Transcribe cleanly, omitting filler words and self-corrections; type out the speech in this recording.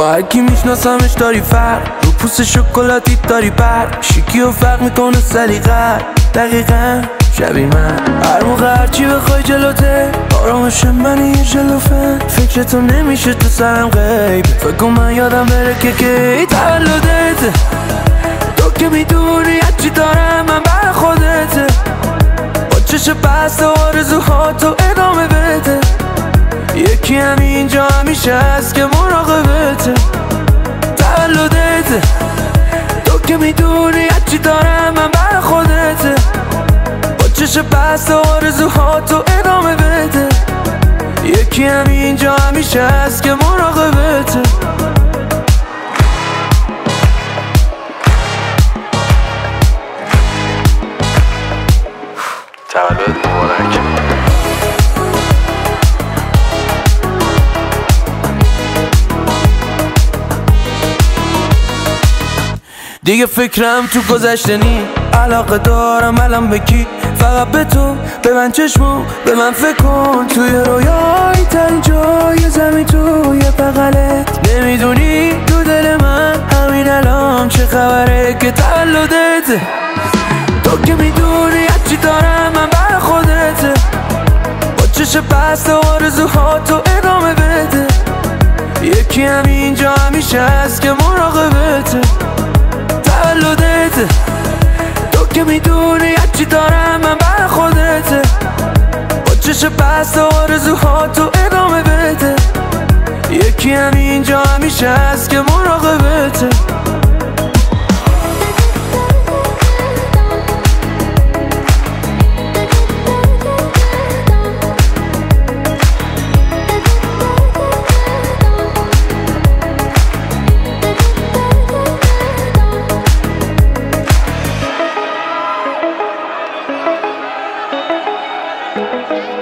با هرکی میشناسمش داری فرق، رو پوست شکلاتی داری بر شیکی و فرق میکنه سلیقه دقیقا شبیه من. هر موقع هرچی بخوای جلوته آرامش منی یه جلوفه، فکر تو نمیشه تو سرم غیب، فکر کن من یادم بره که کی تولدته. تو که میدونی هرچی دارم من بر خودته، با چشم بسته آرزوهاتو ادامه بده. یکی همینجا همیشه هست که مراقبته. تولدته، تو که میدونی هرچی دارم من بر خودته، با چشم بسته آرزوهاتو ادامه بده. یکی همینجا همیشه هست که مراقبته. تولد مبارک. دیگه فکرم تو گذشته نی، علاقه دارم الان به کی؟ فقط به تو، به من چشمو، به من فکر کن. توی رویای ترین جای زمین توی بغلت، نمیدونی تو دل من همین الان چه خبره که تولدته. تو که میدونی هرچی دارم من بر خودته، با چشم بسته آرزوهاتو ادامه بده. یکی همینجا همیشه هست که مراقبته. تولدته، تو که میدونی هرچی دارم من بر خودته، با چشم بسته آرزوهاتو ادامه بده. یکی همینجا همیشه هست که مراقبته. Thank you.